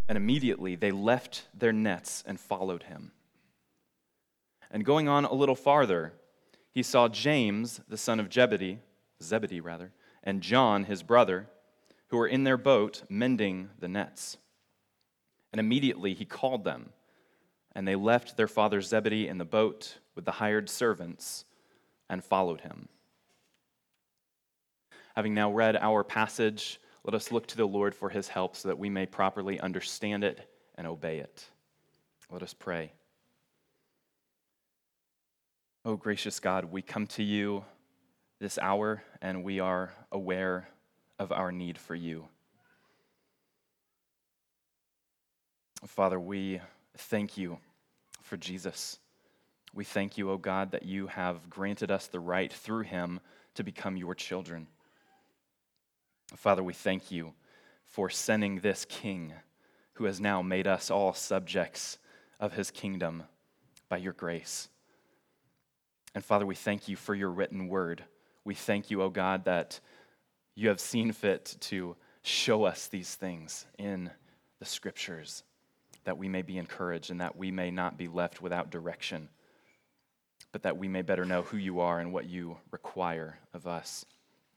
And immediately they left their nets and followed him. And going on a little farther, he saw James, the son of Zebedee, and John, his brother, who were in their boat mending the nets. And immediately he called them, and they left their father Zebedee in the boat with the hired servants and followed him. Having now read our passage, let us look to the Lord for his help so that we may properly understand it and obey it. Let us pray. Oh, gracious God, we come to you this hour, and we are aware of our need for you. Father, we thank you for Jesus. We thank you, O God, that you have granted us the right through him to become your children. Father, we thank you for sending this King who has now made us all subjects of his kingdom by your grace. And Father, we thank you for your written word. We thank you, O God, that you have seen fit to show us these things in the scriptures, that we may be encouraged and that we may not be left without direction, but that we may better know who you are and what you require of us.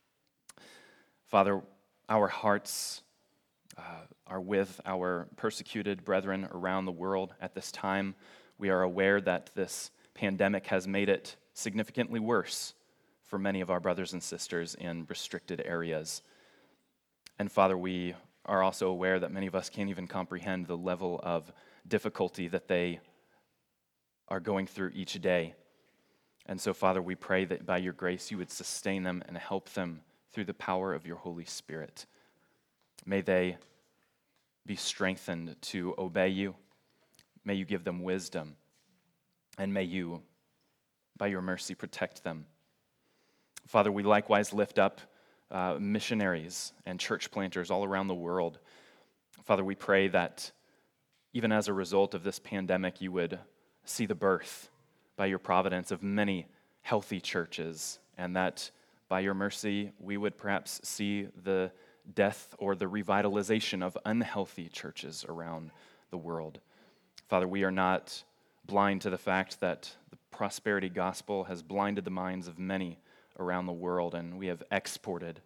Father, our hearts are with our persecuted brethren around the world at this time. We are aware that this pandemic has made it significantly worse for many of our brothers and sisters in restricted areas. And Father, we are also aware that many of us can't even comprehend the level of difficulty that they are going through each day. And so, Father, we pray that by your grace you would sustain them and help them through the power of your Holy Spirit. May they be strengthened to obey you. May you give them wisdom. And may you, by your mercy, protect them. Father, we likewise lift up missionaries and church planters all around the world. Father, we pray that even as a result of this pandemic, you would see the birth by your providence of many healthy churches, and that by your mercy, we would perhaps see the death or the revitalization of unhealthy churches around the world. Father, we are not blind to the fact that the prosperity gospel has blinded the minds of many around the world, and we have exported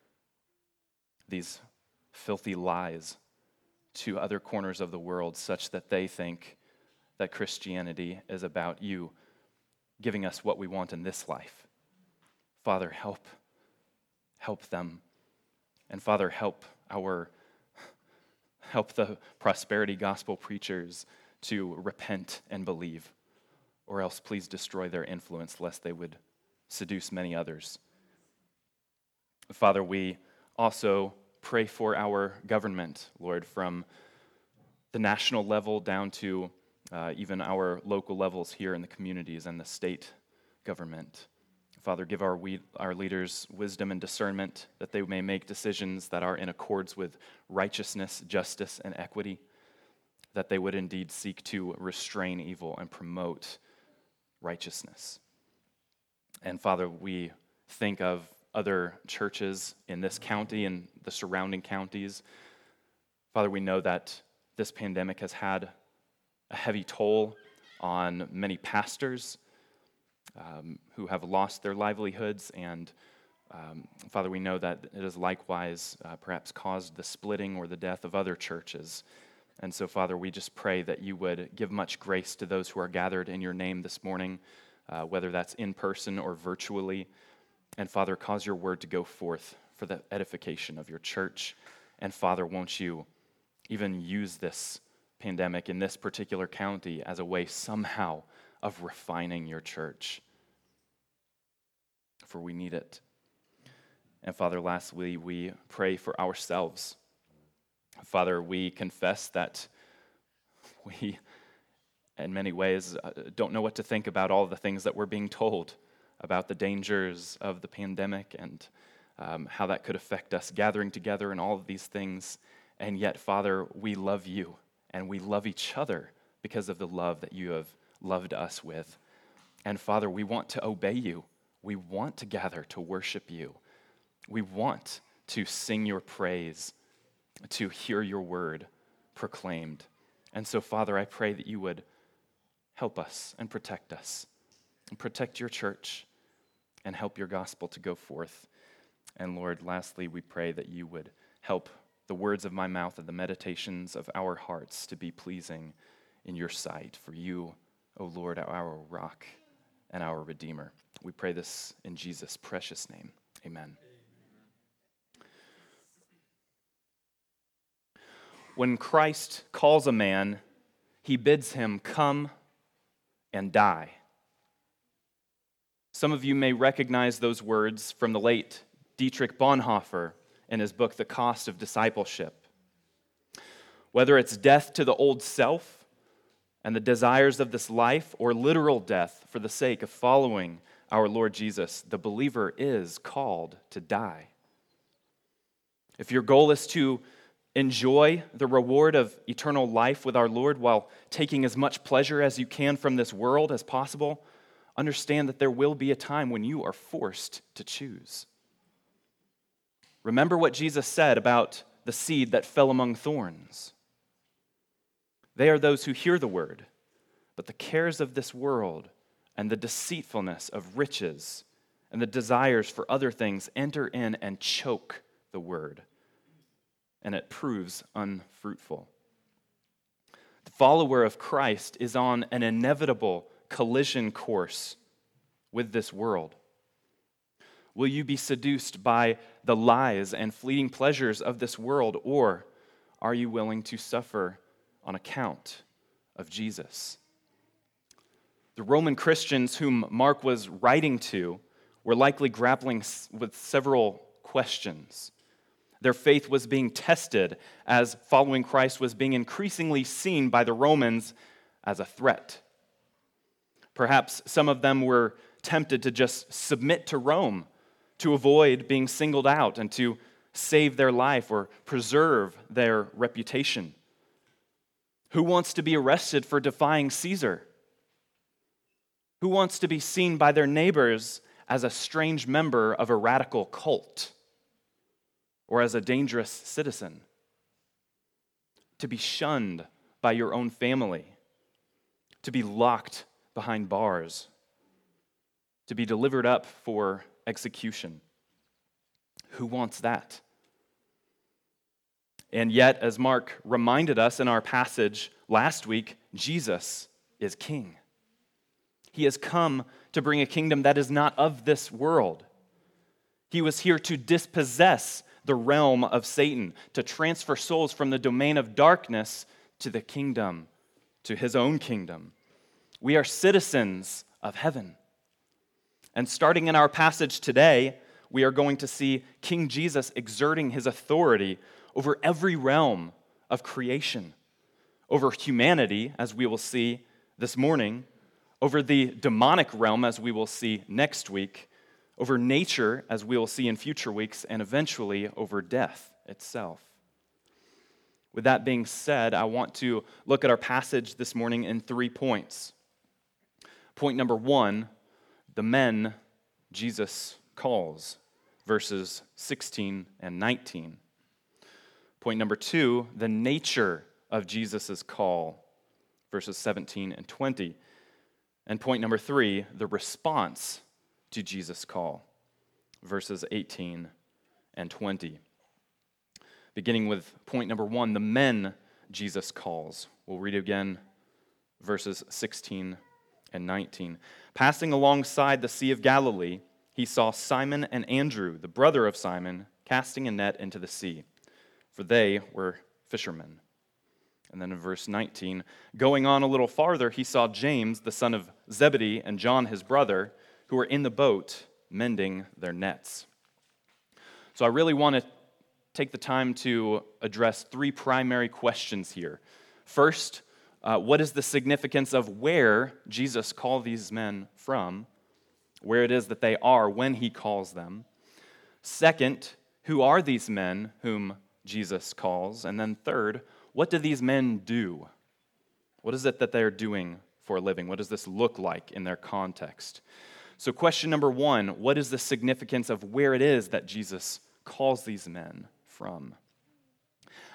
these filthy lies to other corners of the world such that they think that Christianity is about you giving us what we want in this life. Father, help them. And Father, help the prosperity gospel preachers to repent and believe, or else please destroy their influence lest they would seduce many others. Father, we also pray for our government, Lord, from the national level down to even our local levels here in the communities and the state government. Father, give our leaders wisdom and discernment that they may make decisions that are in accords with righteousness, justice, and equity, that they would indeed seek to restrain evil and promote righteousness. And Father, we think of other churches in this county and the surrounding counties. Father, we know that this pandemic has had a heavy toll on many pastors who have lost their livelihoods, and Father, we know that it has likewise perhaps caused the splitting or the death of other churches. And so, Father, we just pray that you would give much grace to those who are gathered in your name this morning, whether that's in person or virtually. And Father, cause your word to go forth for the edification of your church. And Father, won't you even use this pandemic in this particular county as a way somehow of refining your church, for we need it. And Father, lastly, we pray for ourselves. Father, we confess that we, in many ways, don't know what to think about all the things that we're being told about the dangers of the pandemic and how that could affect us gathering together and all of these things. And yet, Father, we love you and we love each other because of the love that you have loved us with. And Father, we want to obey you. We want to gather to worship you. We want to sing your praise, to hear your word, proclaimed. And so, Father, I pray that you would help us and protect your church and help your gospel to go forth. And Lord, lastly, we pray that you would help the words of my mouth and the meditations of our hearts to be pleasing in your sight. For you, O Lord, are our rock and our Redeemer. We pray this in Jesus' precious name. Amen. When Christ calls a man, he bids him come and die. Some of you may recognize those words from the late Dietrich Bonhoeffer in his book, The Cost of Discipleship. Whether it's death to the old self and the desires of this life, or literal death for the sake of following our Lord Jesus, the believer is called to die. If your goal is to enjoy the reward of eternal life with our Lord while taking as much pleasure as you can from this world as possible, understand that there will be a time when you are forced to choose. Remember what Jesus said about the seed that fell among thorns. They are those who hear the word, but the cares of this world and the deceitfulness of riches and the desires for other things enter in and choke the word, and it proves unfruitful. The follower of Christ is on an inevitable collision course with this world. Will you be seduced by the lies and fleeting pleasures of this world, or are you willing to suffer on account of Jesus? The Roman Christians whom Mark was writing to were likely grappling with several questions. Their faith was being tested as following Christ was being increasingly seen by the Romans as a threat. Perhaps some of them were tempted to just submit to Rome to avoid being singled out and to save their life or preserve their reputation. Who wants to be arrested for defying Caesar? Who wants to be seen by their neighbors as a strange member of a radical cult or as a dangerous citizen? To be shunned by your own family, to be locked behind bars, to be delivered up for execution. Who wants that? And yet, as Mark reminded us in our passage last week, Jesus is king. He has come to bring a kingdom that is not of this world. He was here to dispossess the realm of Satan, to transfer souls from the domain of darkness to the kingdom, to his own kingdom. We are citizens of heaven. And starting in our passage today, we are going to see King Jesus exerting his authority over every realm of creation, over humanity, as we will see this morning, over the demonic realm, as we will see next week, over nature, as we will see in future weeks, and eventually over death itself. With that being said, I want to look at our passage this morning in 3 points. Point number 1, the men Jesus calls, verses 16 and 19. Point number 2, the nature of Jesus' call, verses 17 and 20. And point number 3, the response to Jesus' call, verses 18 and 20. Beginning with point number 1, the men Jesus calls. We'll read again verses 16 and 19. Passing alongside the Sea of Galilee, he saw Simon and Andrew, the brother of Simon, casting a net into the sea, for they were fishermen. And then in verse 19, going on a little farther, he saw James, the son of Zebedee, and John, his brother, who were in the boat mending their nets. So I really want to take the time to address 3 primary questions here. First, what is the significance of where Jesus called these men from, where it is that they are when he calls them? Second, who are these men whom Jesus calls? And then third, what do these men do? What is it that they're doing for a living? What does this look like in their context? So question number 1, what is the significance of where it is that Jesus calls these men from?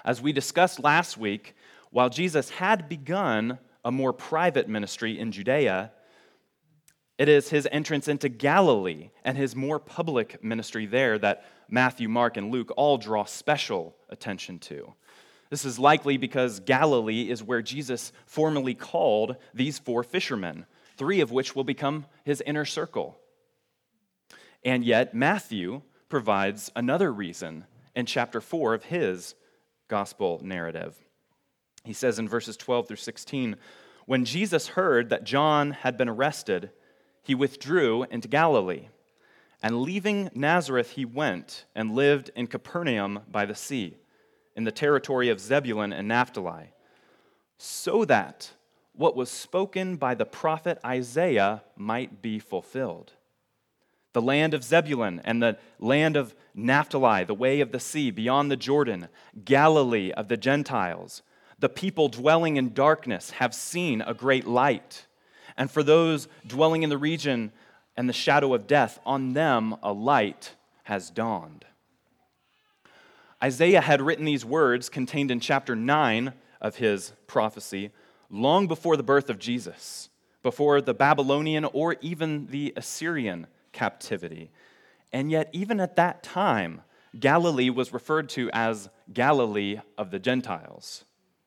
As we discussed last week, while Jesus had begun a more private ministry in Judea, it is his entrance into Galilee and his more public ministry there that Matthew, Mark, and Luke all draw special attention to. This is likely because Galilee is where Jesus formally called these 4 fishermen, 3 of which will become his inner circle. And yet, Matthew provides another reason in chapter 4 of his gospel narrative. He says in verses 12 through 16, "When Jesus heard that John had been arrested, he withdrew into Galilee. And leaving Nazareth, he went and lived in Capernaum by the sea, in the territory of Zebulun and Naphtali, so that what was spoken by the prophet Isaiah might be fulfilled. The land of Zebulun and the land of Naphtali, the way of the sea beyond the Jordan, Galilee of the Gentiles. The people dwelling in darkness have seen a great light. And for those dwelling in the region and the shadow of death, on them a light has dawned." Isaiah had written these words contained in chapter 9 of his prophecy long before the birth of Jesus, before the Babylonian or even the Assyrian captivity. And yet, even at that time, Galilee was referred to as Galilee of the Gentiles.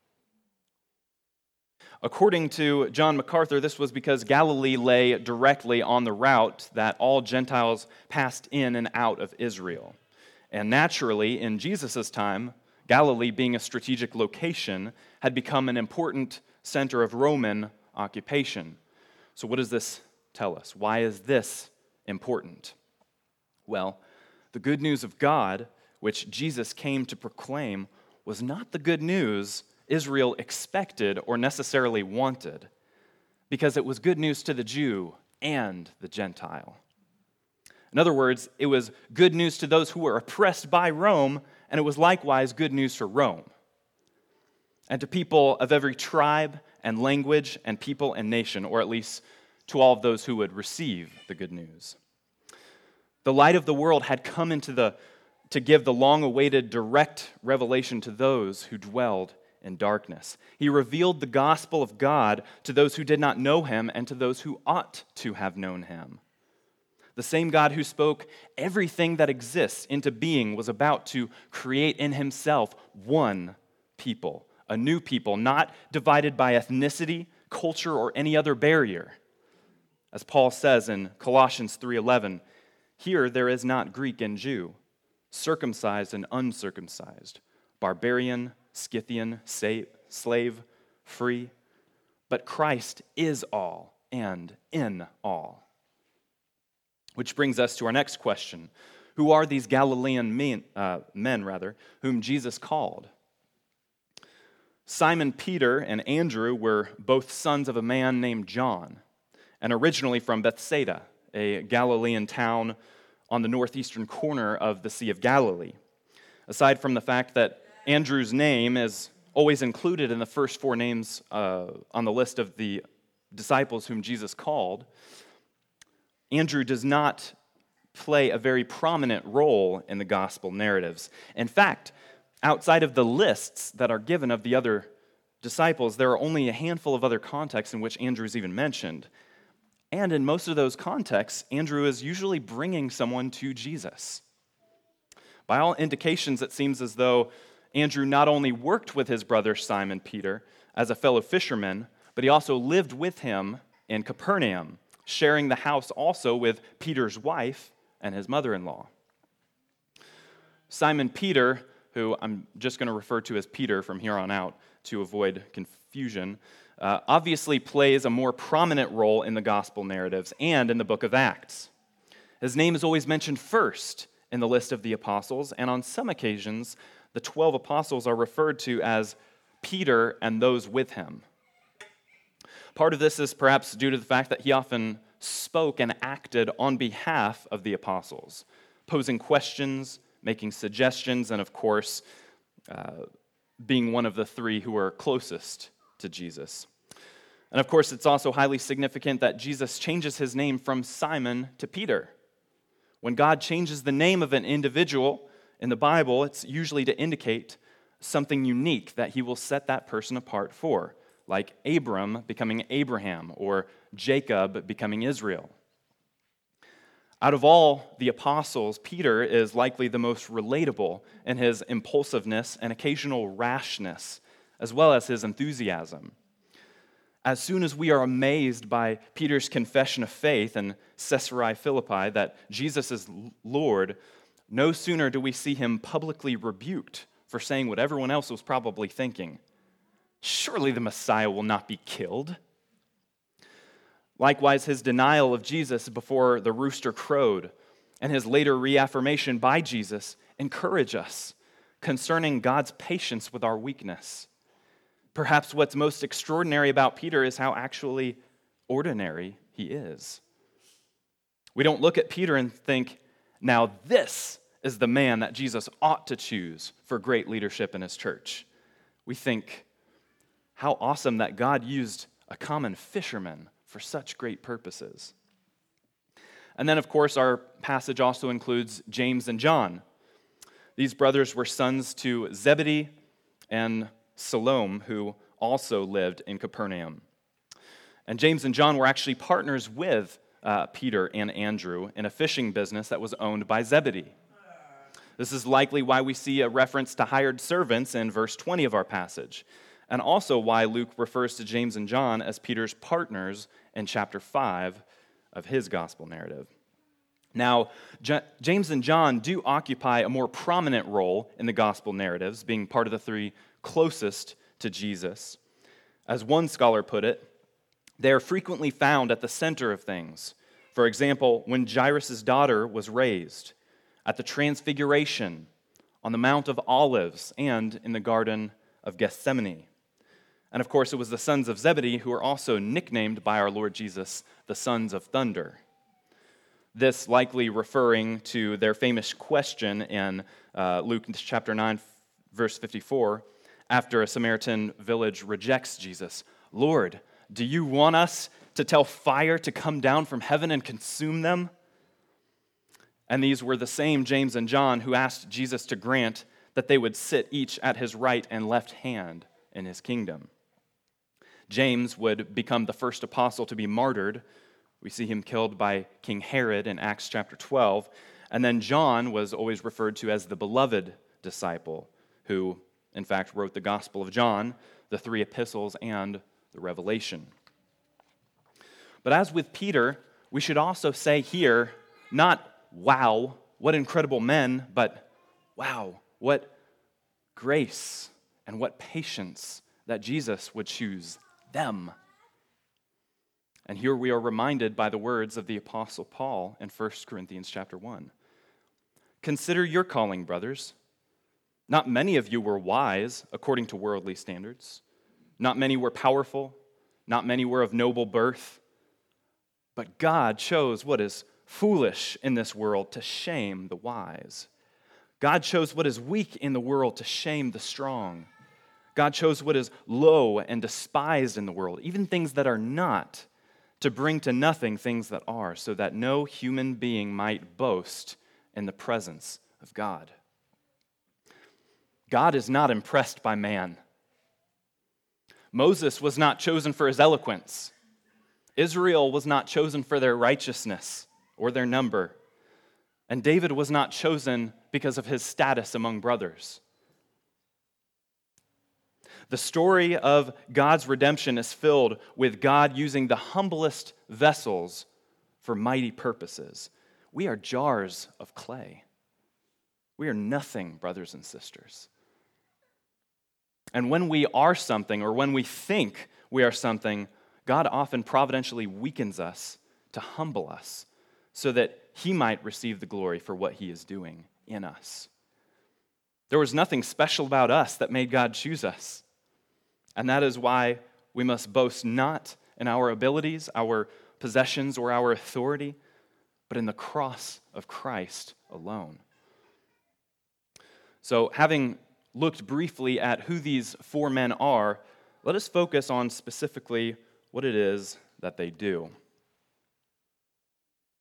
According to John MacArthur, this was because Galilee lay directly on the route that all Gentiles passed in and out of Israel. And naturally, in Jesus' time, Galilee, being a strategic location, had become an important center of Roman occupation. So what does this tell us? Why is this important? Well, the good news of God, which Jesus came to proclaim, was not the good news Israel expected or necessarily wanted, because it was good news to the Jew and the Gentile. In other words, it was good news to those who were oppressed by Rome, and it was likewise good news for Rome, and to people of every tribe and language and people and nation, or at least to all of those who would receive the good news. The light of the world had come to give the long-awaited direct revelation to those who dwelled in darkness. He revealed the gospel of God to those who did not know him and to those who ought to have known him. The same God who spoke everything that exists into being was about to create in himself one people, a new people, not divided by ethnicity, culture, or any other barrier. As Paul says in Colossians 3:11, "Here there is not Greek and Jew, circumcised and uncircumcised, barbarian, Scythian, slave, free, but Christ is all and in all." Which brings us to our next question. Who are these Galilean men, whom Jesus called? Simon Peter and Andrew were both sons of a man named John, and originally from Bethsaida, a Galilean town on the northeastern corner of the Sea of Galilee. Aside from the fact that Andrew's name is always included in the first 4 names on the list of the disciples whom Jesus called, Andrew does not play a very prominent role in the gospel narratives. In fact, outside of the lists that are given of the other disciples, there are only a handful of other contexts in which Andrew is even mentioned. And in most of those contexts, Andrew is usually bringing someone to Jesus. By all indications, it seems as though Andrew not only worked with his brother Simon Peter as a fellow fisherman, but he also lived with him in Capernaum, sharing the house also with Peter's wife and his mother-in-law. Simon Peter, who I'm just going to refer to as Peter from here on out to avoid confusion, obviously plays a more prominent role in the gospel narratives and in the book of Acts. His name is always mentioned first in the list of the apostles, and on some occasions, the 12 apostles are referred to as Peter and those with him. Part of this is perhaps due to the fact that he often spoke and acted on behalf of the apostles, posing questions, making suggestions, and of course, being one of the 3 who were closest to Jesus. And of course, it's also highly significant that Jesus changes his name from Simon to Peter. When God changes the name of an individual in the Bible, it's usually to indicate something unique that he will set that person apart for, like Abram becoming Abraham or Jacob becoming Israel. Out of all the apostles, Peter is likely the most relatable in his impulsiveness and occasional rashness, as well as his enthusiasm. As soon as we are amazed by Peter's confession of faith in Caesarea Philippi that Jesus is Lord, no sooner do we see him publicly rebuked for saying what everyone else was probably thinking. Surely the Messiah will not be killed. Likewise, his denial of Jesus before the rooster crowed and his later reaffirmation by Jesus encourage us concerning God's patience with our weakness. Perhaps what's most extraordinary about Peter is how actually ordinary he is. We don't look at Peter and think, now this is the man that Jesus ought to choose for great leadership in his church. We think, how awesome that God used a common fisherman for such great purposes. And then, of course, our passage also includes James and John. These brothers were sons to Zebedee and Salome, who also lived in Capernaum. And James and John were actually partners with Peter and Andrew in a fishing business that was owned by Zebedee. This is likely why we see a reference to hired servants in verse 20 of our passage, and also why Luke refers to James and John as Peter's partners in chapter 5 of his gospel narrative. Now, James and John do occupy a more prominent role in the gospel narratives, being part of the three closest to Jesus. As one scholar put it, they are frequently found at the center of things. For example, when Jairus' daughter was raised, at the Transfiguration, on the Mount of Olives, and in the Garden of Gethsemane. And of course, it was the sons of Zebedee who were also nicknamed by our Lord Jesus the sons of thunder. This likely referring to their famous question in Luke chapter 9, verse 54, after a Samaritan village rejects Jesus. Lord, do you want us to tell fire to come down from heaven and consume them? And these were the same James and John who asked Jesus to grant that they would sit each at his right and left hand in his kingdom. James would become the first apostle to be martyred. We see him killed by King Herod in Acts chapter 12. And then John was always referred to as the beloved disciple, who, in fact, wrote the Gospel of John, the three epistles, and the Revelation. But as with Peter, we should also say here, not, wow, what incredible men, but, wow, what grace and what patience that Jesus would choose them. And here we are reminded by the words of the Apostle Paul in 1 Corinthians chapter 1. Consider your calling, brothers. Not many of you were wise according to worldly standards. Not many were powerful. Not many were of noble birth. But God chose what is foolish in this world to shame the wise. God chose what is weak in the world to shame the strong. God chose what is low and despised in the world, even things that are not, to bring to nothing things that are, so that no human being might boast in the presence of God. God is not impressed by man. Moses was not chosen for his eloquence. Israel was not chosen for their righteousness or their number. And David was not chosen because of his status among brothers. The story of God's redemption is filled with God using the humblest vessels for mighty purposes. We are jars of clay. We are nothing, brothers and sisters. And when we are something, or when we think we are something, God often providentially weakens us to humble us so that He might receive the glory for what He is doing in us. There was nothing special about us that made God choose us. And that is why we must boast not in our abilities, our possessions, or our authority, but in the cross of Christ alone. So, having looked briefly at who these four men are, let us focus on specifically what it is that they do.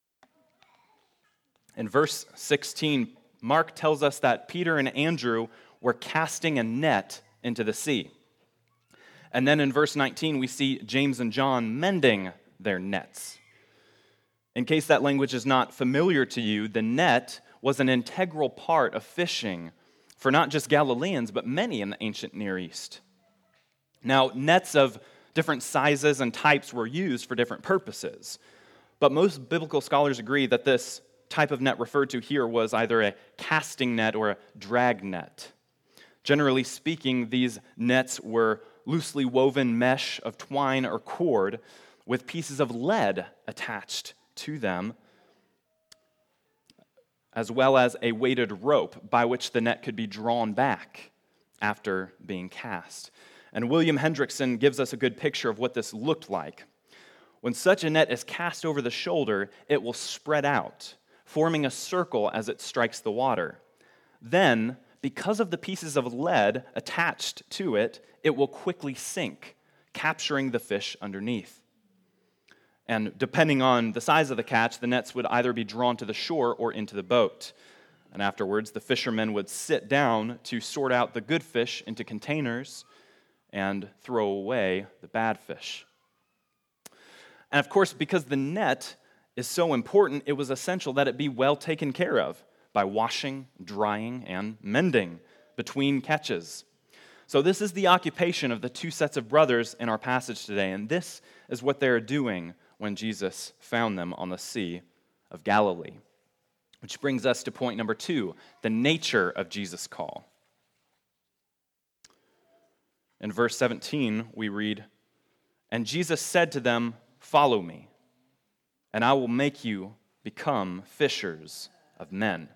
In verse 16, Mark tells us that Peter and Andrew were casting a net into the sea. And then in verse 19, we see James and John mending their nets. In case that language is not familiar to you, the net was an integral part of fishing for not just Galileans, but many in the ancient Near East. Now, nets of different sizes and types were used for different purposes, but most biblical scholars agree that this type of net referred to here was either a casting net or a drag net. Generally speaking, these nets were loosely woven mesh of twine or cord with pieces of lead attached to them, as well as a weighted rope by which the net could be drawn back after being cast. And William Hendrickson gives us a good picture of what this looked like. When such a net is cast over the shoulder, it will spread out, forming a circle as it strikes the water. Then, because of the pieces of lead attached to it, it will quickly sink, capturing the fish underneath. And depending on the size of the catch, the nets would either be drawn to the shore or into the boat. And afterwards, the fishermen would sit down to sort out the good fish into containers and throw away the bad fish. And of course, because the net is so important, it was essential that it be well taken care of by washing, drying, and mending between catches. So this is the occupation of the two sets of brothers in our passage today, and this is what they're doing when Jesus found them on the Sea of Galilee. Which brings us to point number 2, the nature of Jesus' call. In verse 17, we read, "And Jesus said to them, 'Follow me, and I will make you become fishers of men.'"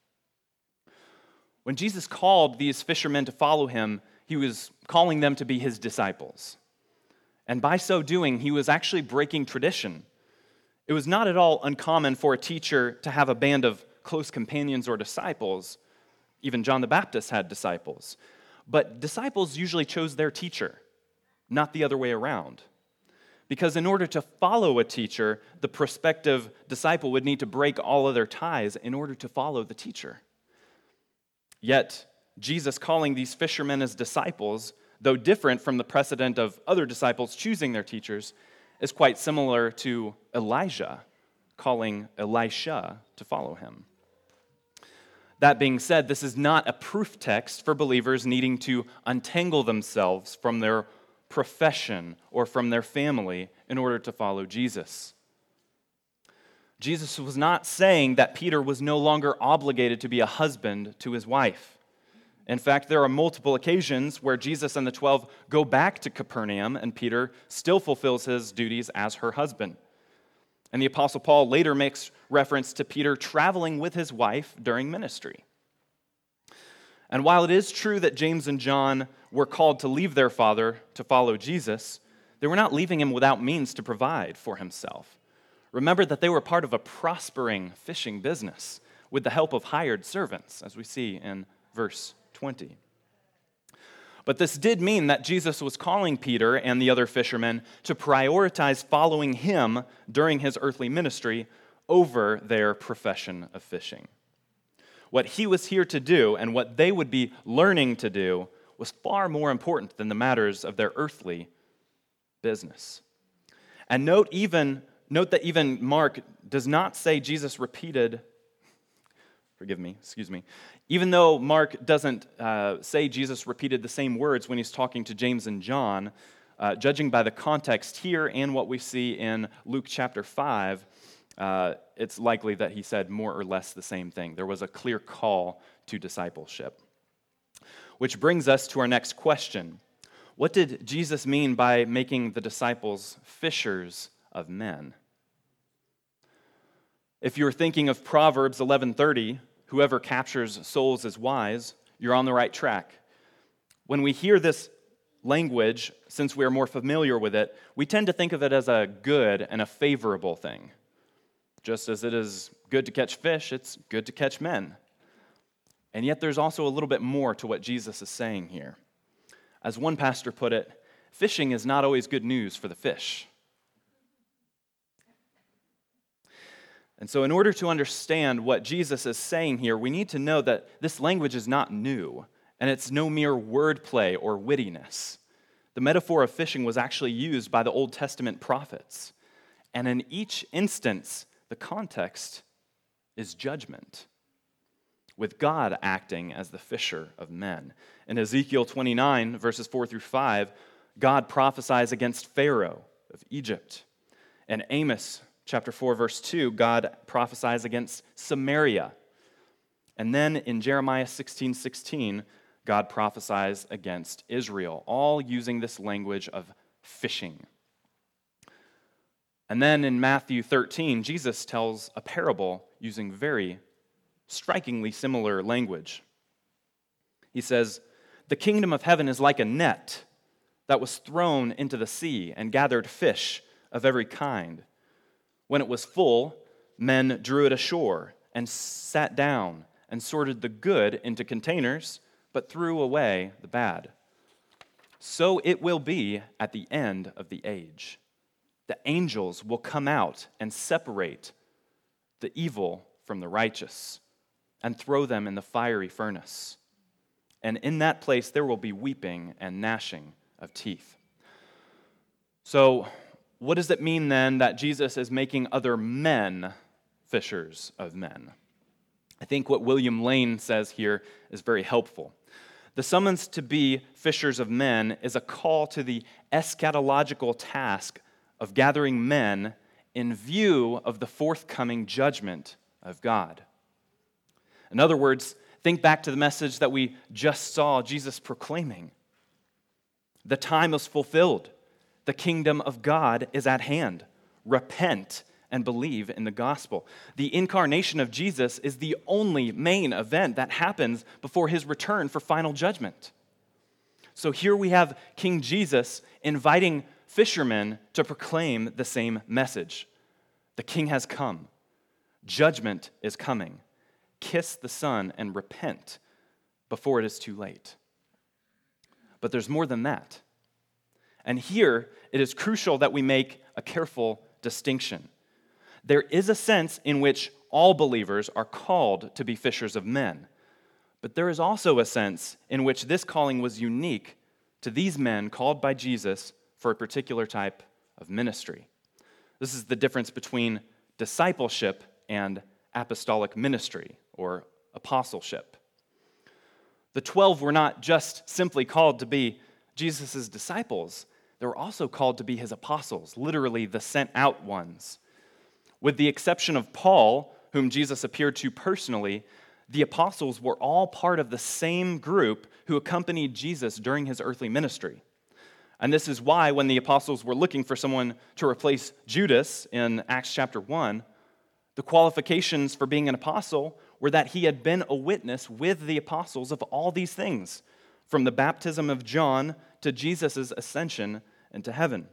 When Jesus called these fishermen to follow him, he was calling them to be his disciples. And by so doing, he was actually breaking tradition. It was not at all uncommon for a teacher to have a band of close companions or disciples. Even John the Baptist had disciples. But disciples usually chose their teacher, not the other way around. Because in order to follow a teacher, the prospective disciple would need to break all other ties in order to follow the teacher. Yet, Jesus calling these fishermen as disciples, though different from the precedent of other disciples choosing their teachers, is quite similar to Elijah calling Elisha to follow him. That being said, this is not a proof text for believers needing to untangle themselves from their profession or from their family in order to follow Jesus. Jesus was not saying that Peter was no longer obligated to be a husband to his wife. In fact, there are multiple occasions where Jesus and the 12 go back to Capernaum, and Peter still fulfills his duties as her husband. And the Apostle Paul later makes reference to Peter traveling with his wife during ministry. And while it is true that James and John were called to leave their father to follow Jesus, they were not leaving him without means to provide for himself. Remember that they were part of a prospering fishing business with the help of hired servants, as we see in verse 20. But this did mean that Jesus was calling Peter and the other fishermen to prioritize following him during his earthly ministry over their profession of fishing. What he was here to do and what they would be learning to do was far more important than the matters of their earthly business. And note that even Mark does not say Jesus repeated, even though Mark doesn't say Jesus repeated the same words when he's talking to James and John, judging by the context here and what we see in Luke chapter 5, it's likely that he said more or less the same thing. There was a clear call to discipleship. Which brings us to our next question. What did Jesus mean by making the disciples fishers of men? If you're thinking of Proverbs 11:30, whoever captures souls is wise, you're on the right track. When we hear this language, since we are more familiar with it, we tend to think of it as a good and a favorable thing. Just as it is good to catch fish, it's good to catch men. And yet there's also a little bit more to what Jesus is saying here. As one pastor put it, fishing is not always good news for the fish. And so in order to understand what Jesus is saying here, we need to know that this language is not new, and it's no mere wordplay or wittiness. The metaphor of fishing was actually used by the Old Testament prophets, and in each instance, the context is judgment, with God acting as the fisher of men. In Ezekiel 29, verses 4 through 5, God prophesies against Pharaoh of Egypt. In Amos chapter 4, verse 2, God prophesies against Samaria. And then in Jeremiah 16:16, God prophesies against Israel, all using this language of fishing. And then in Matthew 13, Jesus tells a parable using very strikingly similar language. He says, "The kingdom of heaven is like a net that was thrown into the sea and gathered fish of every kind. When it was full, men drew it ashore and sat down and sorted the good into containers, but threw away the bad. So it will be at the end of the age. The angels will come out and separate the evil from the righteous and throw them in the fiery furnace. And in that place there will be weeping and gnashing of teeth." So, what does it mean then that Jesus is making other men fishers of men? I think what William Lane says here is very helpful. The summons to be fishers of men is a call to the eschatological task of gathering men in view of the forthcoming judgment of God. In other words, think back to the message that we just saw Jesus proclaiming. The time is fulfilled. The kingdom of God is at hand. Repent and believe in the gospel. The incarnation of Jesus is the only main event that happens before his return for final judgment. So here we have King Jesus inviting fishermen to proclaim the same message. The king has come. Judgment is coming. Kiss the Son and repent before it is too late. But there's more than that. And here, it is crucial that we make a careful distinction. There is a sense in which all believers are called to be fishers of men. But there is also a sense in which this calling was unique to these men called by Jesus for a particular type of ministry. This is the difference between discipleship and apostolic ministry, or apostleship. The 12 were not just simply called to be Jesus' disciples, they were also called to be his apostles, literally the sent out ones. With the exception of Paul, whom Jesus appeared to personally, the apostles were all part of the same group who accompanied Jesus during his earthly ministry. And this is why when the apostles were looking for someone to replace Judas in Acts chapter 1, the qualifications for being an apostle were that he had been a witness with the apostles of all these things, from the baptism of John to Jesus' ascension into heaven.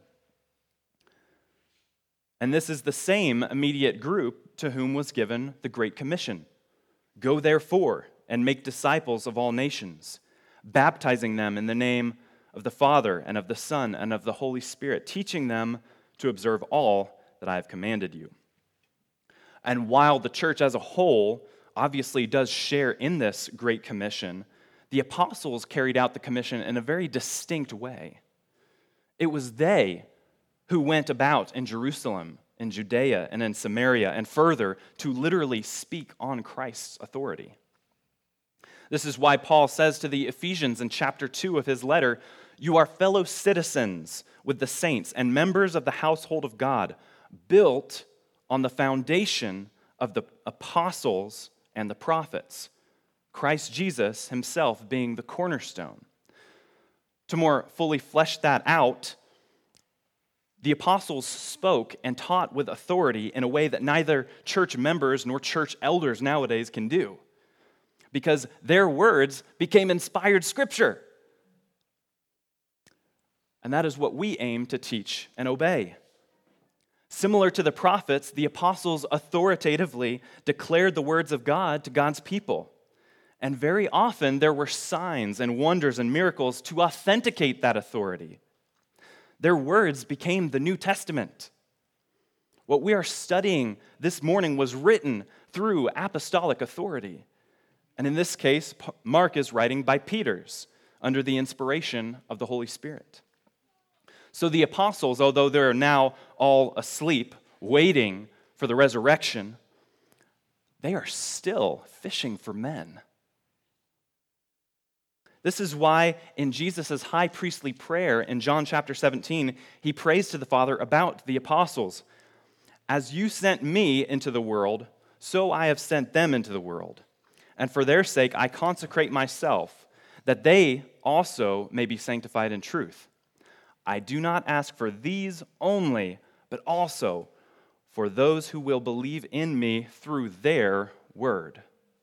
And this is the same immediate group to whom was given the Great Commission. Go therefore and make disciples of all nations, baptizing them in the name of the Father and of the Son and of the Holy Spirit, teaching them to observe all that I have commanded you. And while the church as a whole obviously does share in this Great Commission, the apostles carried out the commission in a very distinct way. It was they who went about in Jerusalem, in Judea, and in Samaria, and further to literally speak on Christ's authority. This is why Paul says to the Ephesians in chapter 2 of his letter, "You are fellow citizens with the saints and members of the household of God, built on the foundation of the apostles and the prophets, Christ Jesus himself being the cornerstone." To more fully flesh that out, the apostles spoke and taught with authority in a way that neither church members nor church elders nowadays can do, because their words became inspired scripture. And that is what we aim to teach and obey. Similar to the prophets, the apostles authoritatively declared the words of God to God's people. And very often there were signs and wonders and miracles to authenticate that authority. Their words became the New Testament. What we are studying this morning was written through apostolic authority. And in this case, Mark is writing by Peter's, under the inspiration of the Holy Spirit. So the apostles, although they're now all asleep, waiting for the resurrection, they are still fishing for men. This is why in Jesus' high priestly prayer in John chapter 17, he prays to the Father about the apostles. As you sent me into the world, so I have sent them into the world. And for their sake I consecrate myself, that they also may be sanctified in truth. I do not ask for these only, but also for those who will believe in me through their word.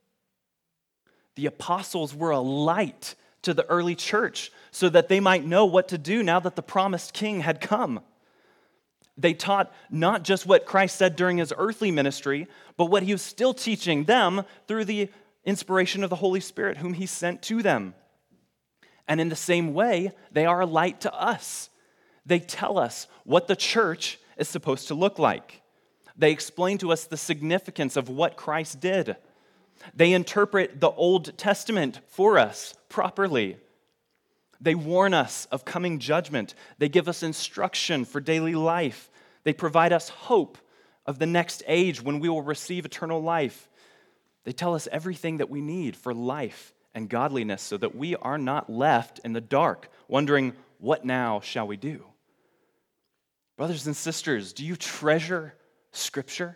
The apostles were a light to the early church so that they might know what to do now that the promised king had come. They taught not just what Christ said during his earthly ministry, but what he was still teaching them through the inspiration of the Holy Spirit, whom he sent to them. And in the same way, they are a light to us. They tell us what the church is supposed to look like. They explain to us the significance of what Christ did. They interpret the Old Testament for us properly. They warn us of coming judgment. They give us instruction for daily life. They provide us hope of the next age when we will receive eternal life. They tell us everything that we need for life and godliness so that we are not left in the dark, wondering, what now shall we do? Brothers and sisters, do you treasure Scripture?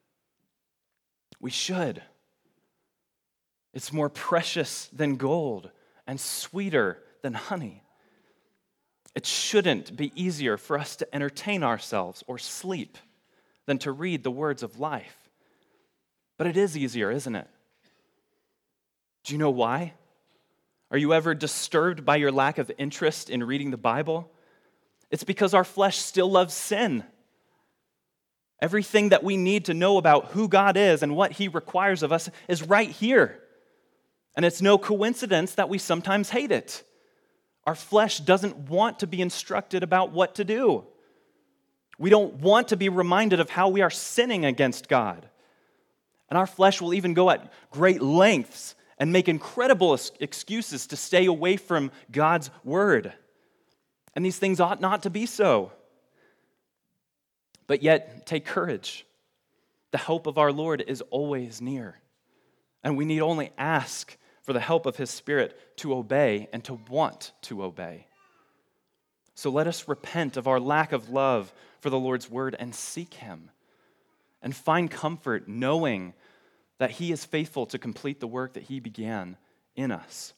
We should. It's more precious than gold and sweeter than honey. It shouldn't be easier for us to entertain ourselves or sleep than to read the words of life. But it is easier, isn't it? Do you know why? Are you ever disturbed by your lack of interest in reading the Bible? It's because our flesh still loves sin. Everything that we need to know about who God is and what he requires of us is right here. And it's no coincidence that we sometimes hate it. Our flesh doesn't want to be instructed about what to do. We don't want to be reminded of how we are sinning against God. And our flesh will even go at great lengths and make incredible excuses to stay away from God's word. And these things ought not to be so. But yet, take courage. The help of our Lord is always near. And we need only ask for the help of his Spirit to obey and to want to obey. So let us repent of our lack of love for the Lord's word and seek him. And find comfort knowing that he is faithful to complete the work that he began in us.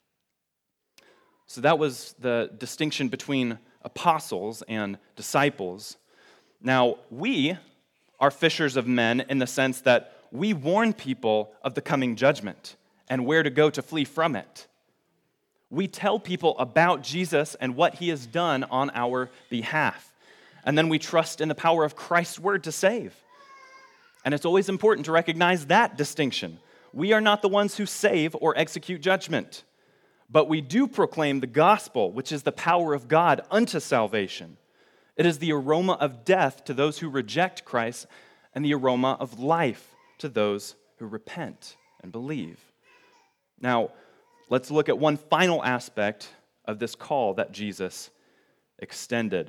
So that was the distinction between apostles and disciples. Now, we are fishers of men in the sense that we warn people of the coming judgment and where to go to flee from it. We tell people about Jesus and what he has done on our behalf. And then we trust in the power of Christ's word to save. And it's always important to recognize that distinction. We are not the ones who save or execute judgment, but we do proclaim the gospel, which is the power of God unto salvation. It is the aroma of death to those who reject Christ and the aroma of life to those who repent and believe. Now, let's look at one final aspect of this call that Jesus extended.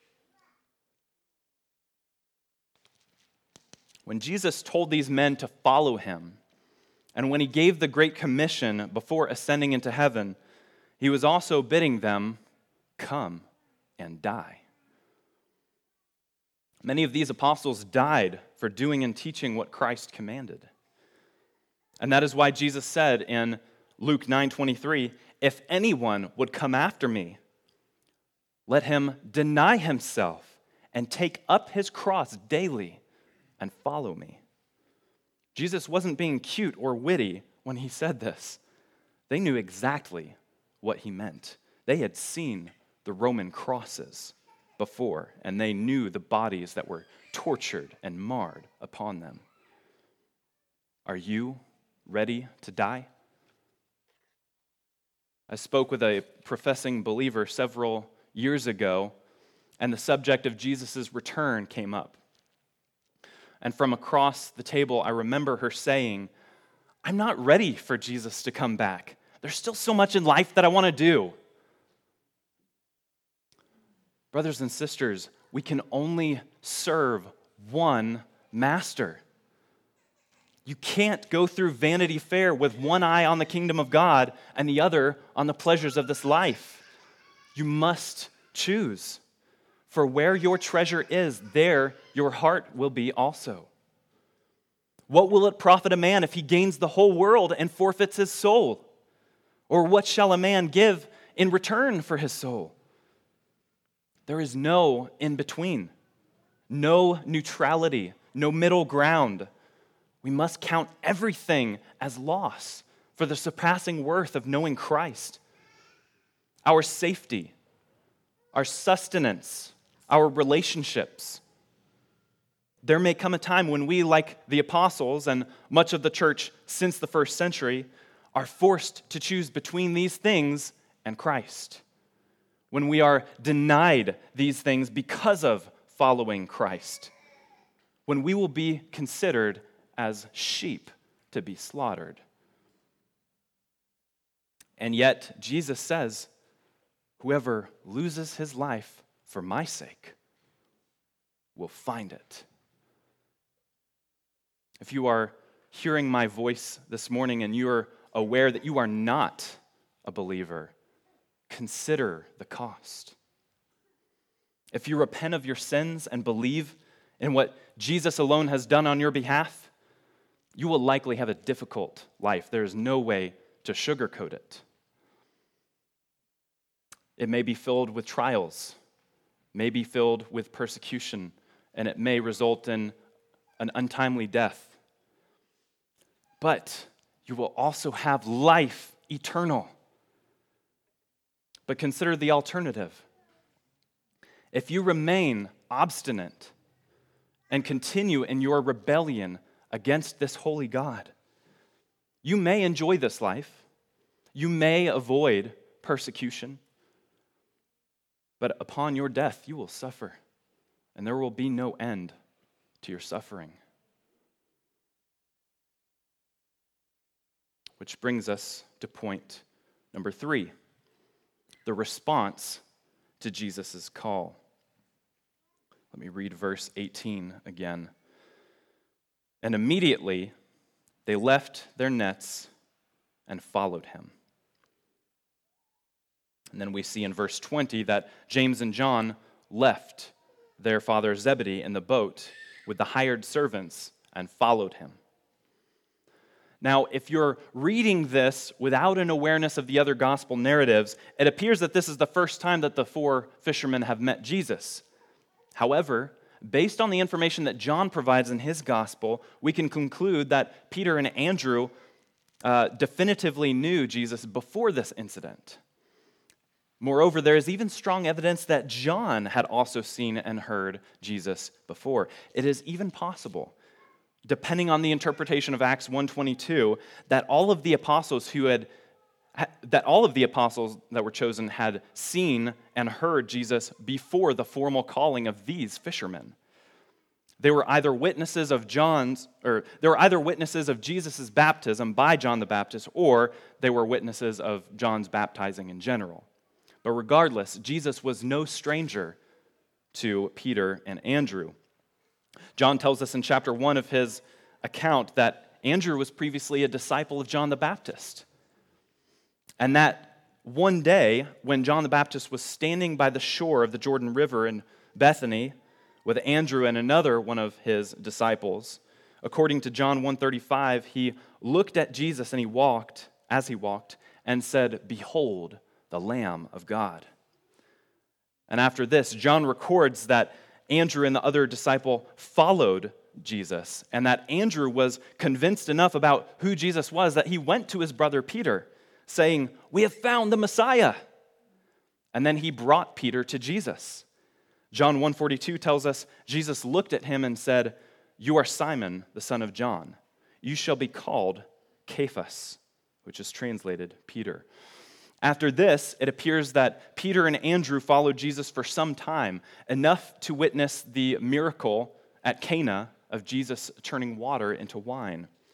When Jesus told these men to follow him, and when he gave the Great Commission before ascending into heaven, he was also bidding them, come and die. Many of these apostles died for doing and teaching what Christ commanded. And that is why Jesus said in Luke 9:23, if anyone would come after me, let him deny himself and take up his cross daily and follow me. Jesus wasn't being cute or witty when he said this. They knew exactly what he meant. They had seen the Roman crosses before, and they knew the bodies that were tortured and marred upon them. Are you ready to die? I spoke with a professing believer several years ago, and the subject of Jesus' return came up. And from across the table, I remember her saying, I'm not ready for Jesus to come back. There's still so much in life that I want to do. Brothers and sisters, we can only serve one master. You can't go through Vanity Fair with one eye on the kingdom of God and the other on the pleasures of this life. You must choose. For where your treasure is, there your heart will be also. What will it profit a man if he gains the whole world and forfeits his soul? Or what shall a man give in return for his soul? There is no in between, no neutrality, no middle ground. We must count everything as loss for the surpassing worth of knowing Christ. Our safety, our sustenance, our relationships. There may come a time when we, like the apostles and much of the church since the first century, are forced to choose between these things and Christ. When we are denied these things because of following Christ. When we will be considered as sheep to be slaughtered. And yet, Jesus says, whoever loses his life for my sake will find it. If you are hearing my voice this morning and you are aware that you are not a believer, consider the cost. If you repent of your sins and believe in what Jesus alone has done on your behalf, you will likely have a difficult life. There is no way to sugarcoat it. It may be filled with trials, may be filled with persecution, and it may result in an untimely death. But you will also have life eternal. But consider the alternative. If you remain obstinate and continue in your rebellion against this holy God, you may enjoy this life. You may avoid persecution. But upon your death, you will suffer, and there will be no end to your suffering. Which brings us to point number 3, the response to Jesus' call. Let me read verse 18 again. And immediately they left their nets and followed him. And then we see in verse 20 that James and John left their father Zebedee in the boat with the hired servants and followed him. Now, if you're reading this without an awareness of the other gospel narratives, it appears that this is the first time that the 4 fishermen have met Jesus. However, based on the information that John provides in his gospel, we can conclude that Peter and Andrew definitively knew Jesus before this incident. Moreover, there is even strong evidence that John had also seen and heard Jesus before. It is even possible, depending on the interpretation of Acts 1:22, that all of the apostles that were chosen had seen and heard Jesus before the formal calling of these fishermen. They were either witnesses of Jesus' baptism by John the Baptist, or they were witnesses of John's baptizing in general. But regardless, Jesus was no stranger to Peter and Andrew. John tells us in chapter 1 of his account that Andrew was previously a disciple of John the Baptist. And that one day, when John the Baptist was standing by the shore of the Jordan River in Bethany with Andrew and another one of his disciples, according to John 1:35, he looked at Jesus and he walked, and said, "Behold, the Lamb of God." And after this, John records that Andrew and the other disciple followed Jesus, and that Andrew was convinced enough about who Jesus was that he went to his brother Peter, saying, "We have found the Messiah." And then he brought Peter to Jesus. John 1:42 tells us, Jesus looked at him and said, "You are Simon, the son of John. You shall be called Cephas," which is translated Peter. After this, it appears that Peter and Andrew followed Jesus for some time, enough to witness the miracle at Cana of Jesus turning water into wine.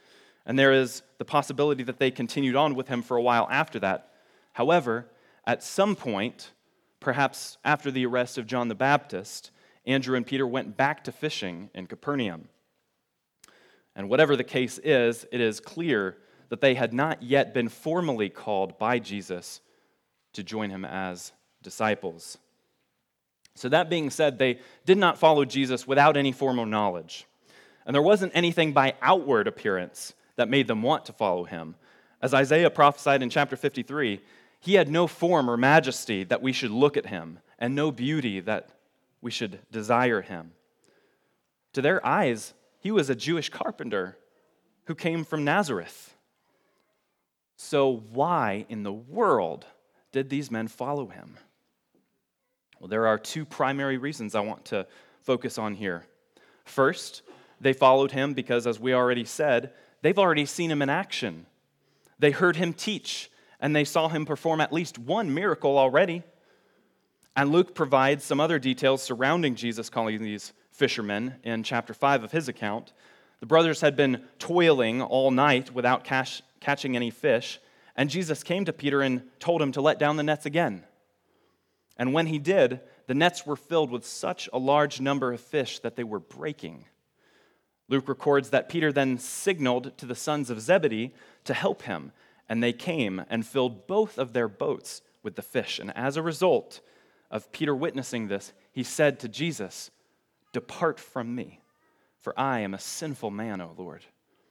And there is the possibility that they continued on with him for a while after that. However, at some point, perhaps after the arrest of John the Baptist, Andrew and Peter went back to fishing in Capernaum. And whatever the case is, it is clear that they had not yet been formally called by Jesus to join him as disciples. So that being said, they did not follow Jesus without any formal knowledge. And there wasn't anything by outward appearance that made them want to follow him. As Isaiah prophesied in chapter 53, he had no form or majesty that we should look at him, and no beauty that we should desire him. To their eyes, he was a Jewish carpenter who came from Nazareth. So why in the world did these men follow him? Well, there are two primary reasons I want to focus on here. First, they followed him because, as we already said, they've already seen him in action. They heard him teach, and they saw him perform at least one miracle already. And Luke provides some other details surrounding Jesus calling these fishermen in chapter 5 of his account. The brothers had been toiling all night without catching any fish, and Jesus came to Peter and told him to let down the nets again. And when he did, the nets were filled with such a large number of fish that they were breaking. Luke records that Peter then signaled to the sons of Zebedee to help him, and they came and filled both of their boats with the fish. And as a result of Peter witnessing this, he said to Jesus, "Depart from me, for I am a sinful man, O Lord."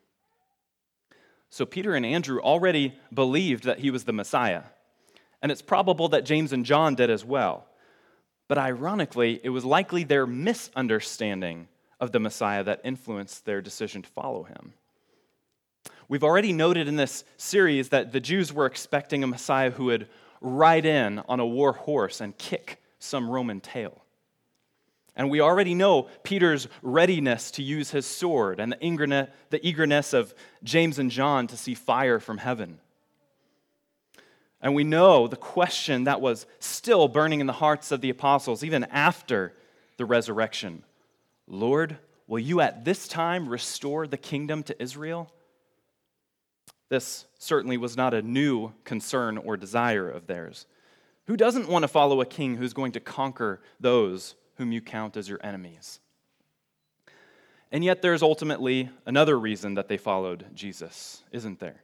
So Peter and Andrew already believed that he was the Messiah, and it's probable that James and John did as well. But ironically, it was likely their misunderstanding of the Messiah that influenced their decision to follow him. We've already noted in this series that the Jews were expecting a Messiah who would ride in on a war horse and kick some Roman tail. And we already know Peter's readiness to use his sword and the eagerness of James and John to see fire from heaven. And we know the question that was still burning in the hearts of the apostles, even after the resurrection. Lord, will you at this time restore the kingdom to Israel? This certainly was not a new concern or desire of theirs. Who doesn't want to follow a king who's going to conquer those whom you count as your enemies? And yet there's ultimately another reason that they followed Jesus, isn't there?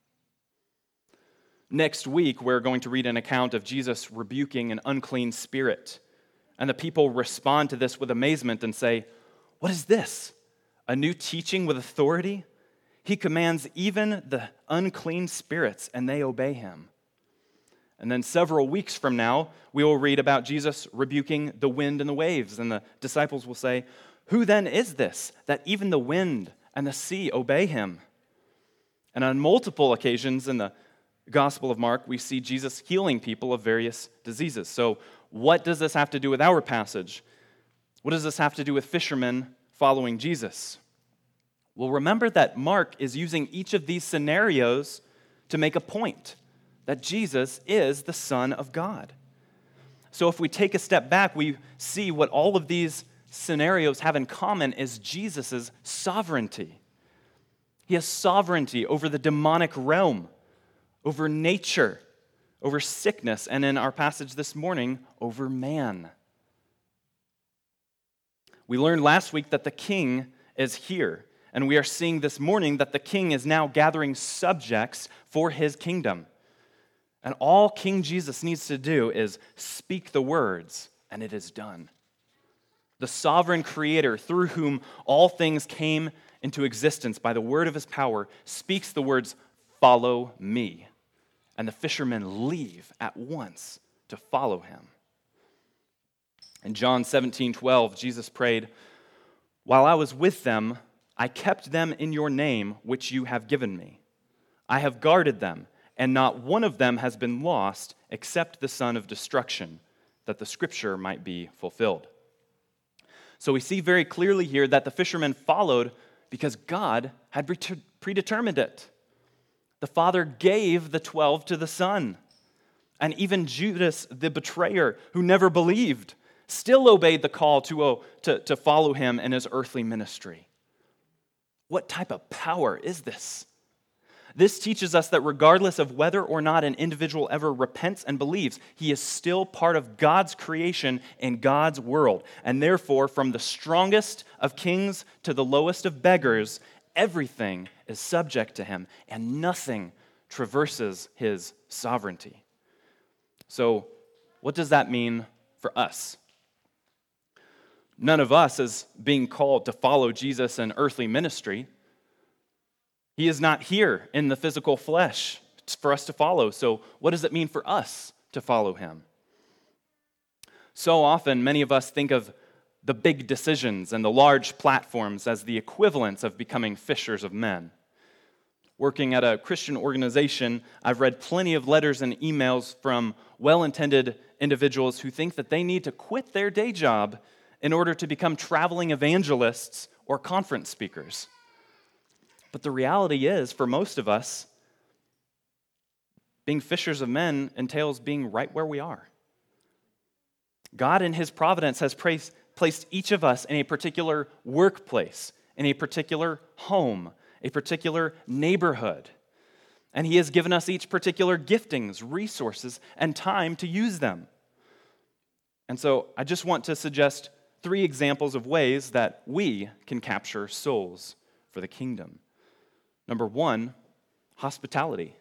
Next week, we're going to read an account of Jesus rebuking an unclean spirit. And the people respond to this with amazement and say, "What is this? A new teaching with authority? He commands even the unclean spirits, and they obey him." And then several weeks from now, we will read about Jesus rebuking the wind and the waves. And the disciples will say, "Who then is this, that even the wind and the sea obey him?" And on multiple occasions in the Gospel of Mark, we see Jesus healing people of various diseases. So what does this have to do with our passage? What does this have to do with fishermen following Jesus? Well, remember that Mark is using each of these scenarios to make a point, that Jesus is the Son of God. So if we take a step back, we see what all of these scenarios have in common is Jesus' sovereignty. He has sovereignty over the demonic realm, over nature, over sickness, and in our passage this morning, over man. We learned last week that the king is here, and we are seeing this morning that the king is now gathering subjects for his kingdom. And all King Jesus needs to do is speak the words, and it is done. The sovereign creator through whom all things came into existence by the word of his power speaks the words, "Follow me." And the fishermen leave at once to follow him. In John 17:12, Jesus prayed, "While I was with them, I kept them in your name, which you have given me. I have guarded them, and not one of them has been lost except the son of destruction, that the scripture might be fulfilled." So we see very clearly here that the fishermen followed because God had predetermined it. The Father gave the 12 to the Son. And even Judas, the betrayer, who never believed, still obeyed the call to follow him in his earthly ministry. What type of power is this? This teaches us that regardless of whether or not an individual ever repents and believes, he is still part of God's creation and God's world. And therefore, from the strongest of kings to the lowest of beggars, everything is subject to him, and nothing traverses his sovereignty. So, what does that mean for us? None of us is being called to follow Jesus in earthly ministry. He is not here in the physical flesh for us to follow. So what does it mean for us to follow him? So often, many of us think of the big decisions and the large platforms as the equivalents of becoming fishers of men. Working at a Christian organization, I've read plenty of letters and emails from well-intended individuals who think that they need to quit their day job in order to become traveling evangelists or conference speakers. But the reality is, for most of us, being fishers of men entails being right where we are. God in his providence has placed each of us in a particular workplace, in a particular home, a particular neighborhood. And he has given us each particular giftings, resources, and time to use them. And so I just want to suggest 3 examples of ways that we can capture souls for the kingdom. Number 1, hospitality.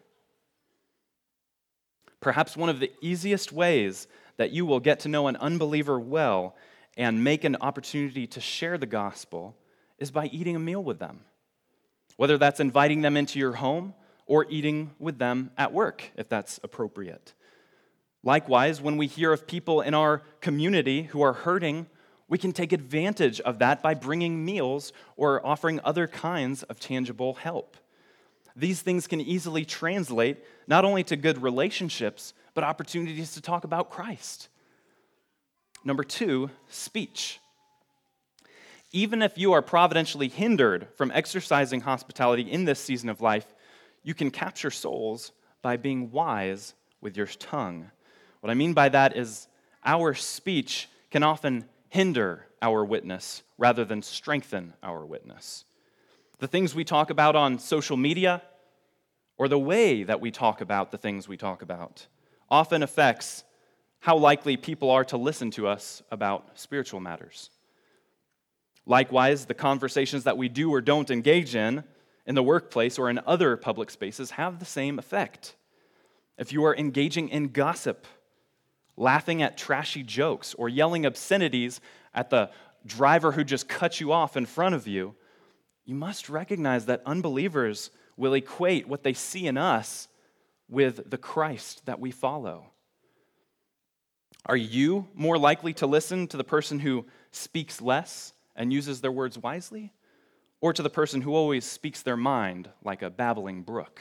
Perhaps one of the easiest ways that you will get to know an unbeliever well and make an opportunity to share the gospel is by eating a meal with them. Whether that's inviting them into your home or eating with them at work, if that's appropriate. Likewise, when we hear of people in our community who are hurting, we can take advantage of that by bringing meals or offering other kinds of tangible help. These things can easily translate not only to good relationships, but opportunities to talk about Christ. Number 2, speech. Even if you are providentially hindered from exercising hospitality in this season of life, you can capture souls by being wise with your tongue. What I mean by that is our speech can often hinder our witness rather than strengthen our witness. The things we talk about on social media or the way that we talk about the things we talk about often affects how likely people are to listen to us about spiritual matters. Likewise, the conversations that we do or don't engage in the workplace or in other public spaces have the same effect. If you are engaging in gossip, laughing at trashy jokes, or yelling obscenities at the driver who just cut you off in front of you, you must recognize that unbelievers will equate what they see in us with the Christ that we follow. Are you more likely to listen to the person who speaks less and uses their words wisely, or to the person who always speaks their mind like a babbling brook?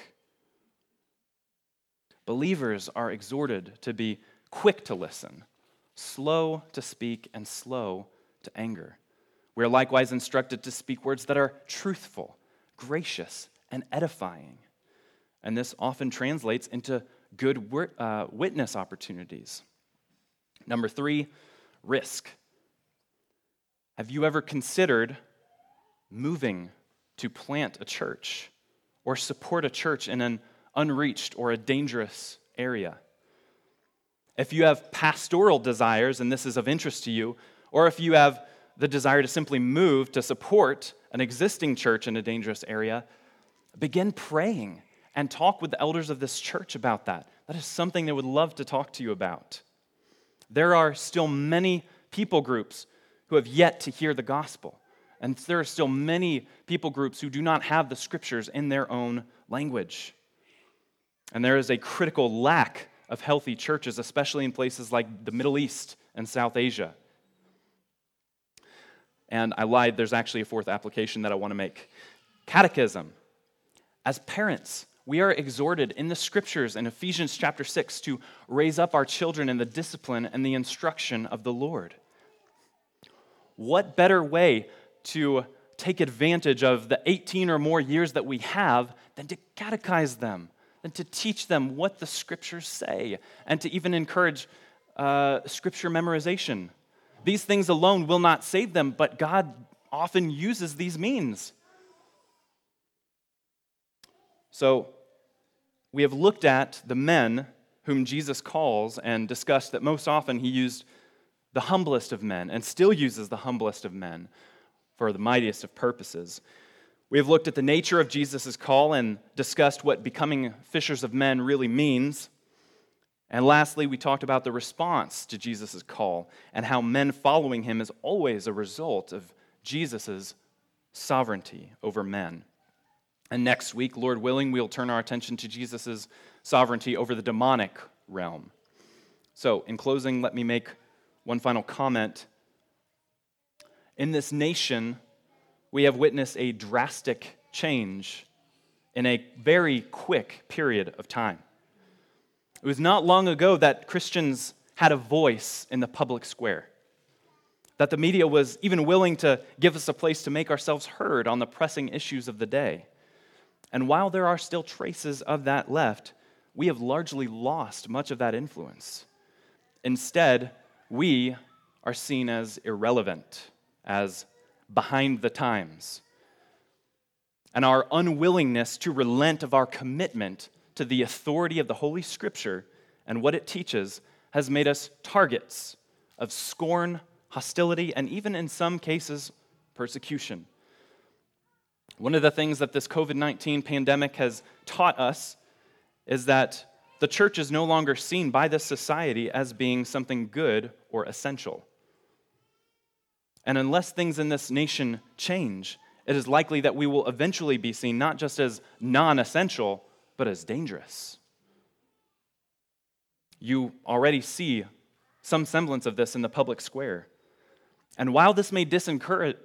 Believers are exhorted to be quick to listen, slow to speak, and slow to anger. We are likewise instructed to speak words that are truthful, gracious, and edifying. And this often translates into good witness opportunities. Number 3, risk. Have you ever considered moving to plant a church or support a church in an unreached or a dangerous area? If you have pastoral desires and this is of interest to you, or if you have the desire to simply move to support an existing church in a dangerous area, begin praying and talk with the elders of this church about that. That is something they would love to talk to you about. There are still many people groups who have yet to hear the gospel, and there are still many people groups who do not have the scriptures in their own language. And there is a critical lack of healthy churches, especially in places like the Middle East and South Asia. And I lied, there's actually a 4th application that I want to make. Catechism. As parents, we are exhorted in the scriptures in Ephesians chapter 6 to raise up our children in the discipline and the instruction of the Lord. What better way to take advantage of the 18 or more years that we have than to catechize them, than to teach them what the scriptures say, and to even encourage scripture memorization. These things alone will not save them, but God often uses these means. So we have looked at the men whom Jesus calls and discussed that most often he used the humblest of men and still uses the humblest of men for the mightiest of purposes. We have looked at the nature of Jesus' call and discussed what becoming fishers of men really means. And lastly, we talked about the response to Jesus' call and how men following him is always a result of Jesus' sovereignty over men. And next week, Lord willing, we'll turn our attention to Jesus' sovereignty over the demonic realm. So, in closing, let me make one final comment. In this nation, we have witnessed a drastic change in a very quick period of time. It was not long ago that Christians had a voice in the public square, that the media was even willing to give us a place to make ourselves heard on the pressing issues of the day. And while there are still traces of that left, we have largely lost much of that influence. Instead, we are seen as irrelevant, as behind the times. And our unwillingness to relent of our commitment to the authority of the Holy Scripture and what it teaches has made us targets of scorn, hostility, and even in some cases, persecution. One of the things that this COVID-19 pandemic has taught us is that the church is no longer seen by this society as being something good or essential. And unless things in this nation change, it is likely that we will eventually be seen not just as non-essential, but as dangerous. You already see some semblance of this in the public square. And while this may discourage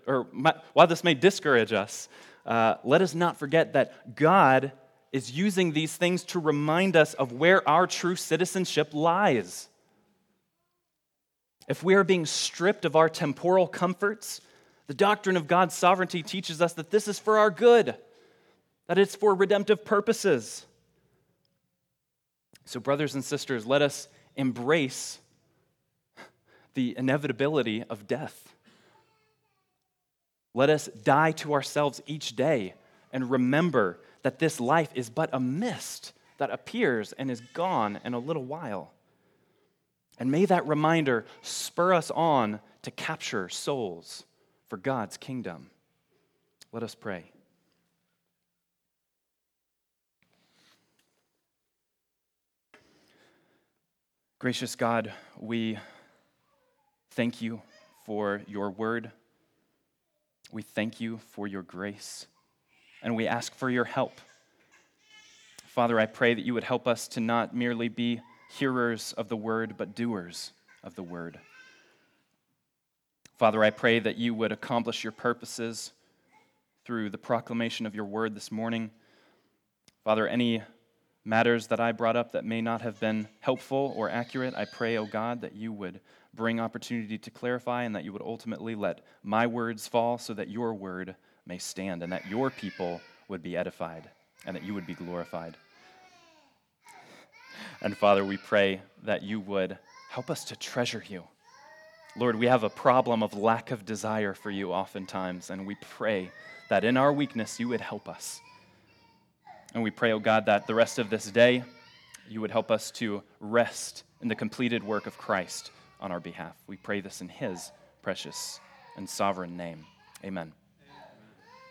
us, let us not forget that God is using these things to remind us of where our true citizenship lies. If we are being stripped of our temporal comforts, the doctrine of God's sovereignty teaches us that this is for our good, that it's for redemptive purposes. So, brothers and sisters, let us embrace the inevitability of death. Let us die to ourselves each day and remember that this life is but a mist that appears and is gone in a little while. And may that reminder spur us on to capture souls for God's kingdom. Let us pray. Gracious God, we thank you for your word. We thank you for your grace, and we ask for your help. Father, I pray that you would help us to not merely be hearers of the word, but doers of the word. Father, I pray that you would accomplish your purposes through the proclamation of your word this morning. Father, any matters that I brought up that may not have been helpful or accurate, I pray, O God, that you would bring opportunity to clarify and that you would ultimately let my words fall so that your word may stand and that your people would be edified and that you would be glorified. And Father, we pray that you would help us to treasure you. Lord, we have a problem of lack of desire for you oftentimes, and we pray that in our weakness you would help us. And we pray, oh God, that the rest of this day you would help us to rest in the completed work of Christ on our behalf. We pray this in his precious and sovereign name. Amen.